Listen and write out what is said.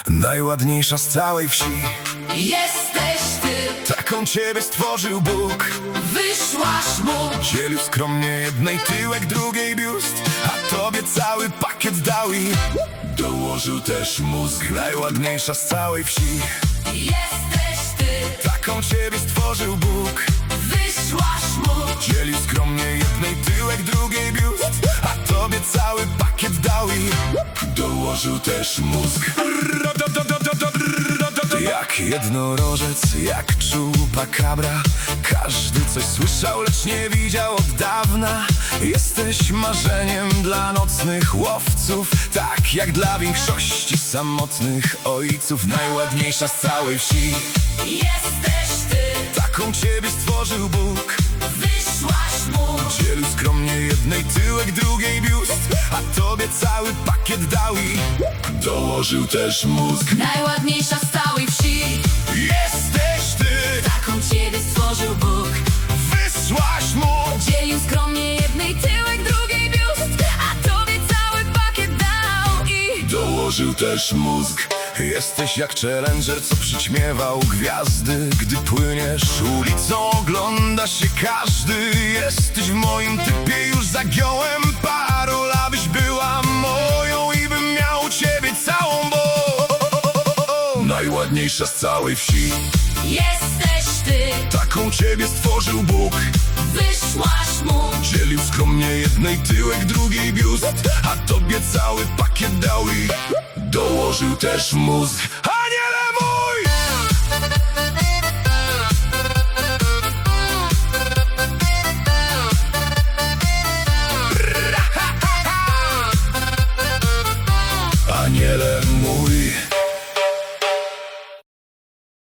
Najładniejsza z całej wsi, Jesteś ty, taką ciebie stworzył Bóg. wyszłaś mu. Dzielił skromnie jednej tyłek, drugiej biust, a tobie cały pakiet dał i dołożył też mózg. Najładniejsza z całej wsi, Jesteś ty, taką ciebie stworzył Bóg. wyszłaś mu. Dzielił skromnie jednej tyłek, drugiej biust, a tobie cały pakiet dał i dołożył też mózg. Jak jednorożec, jak czupakabra, każdy coś słyszał, lecz nie widział od dawna. Jesteś marzeniem dla nocnych łowców, tak jak dla większości samotnych ojców. Najładniejsza z całej wsi, Jesteś ty, taką ciebie stworzył Bóg. wyszłaś mu. Dzielił skromnie jednej tyłek, drugiej biust, a tobie cały pakiet dał i dołożył też mózg. Najładniejsza z całej wsi, Jesteś ty, taką ciebie stworzył Bóg. wysłaś mu. Dzielił skromnie jednej tyłek, drugiej biust, a tobie cały pakiet dał i Dołożył też mózg. Jesteś jak challenger, co przyćmiewał gwiazdy. Gdy płyniesz ulicą, ogląda się każdy. Jesteś w moim typie, już zagiąłem parol, abyś była moją i bym miał ciebie całą, bo najładniejsza z całej wsi, jesteś ty, taką ciebie stworzył Bóg. wyszłaś mu. Dzielił skromnie jednej tyłek, drugiej biust, a tobie cały pakiet dał i dołożył też mózg.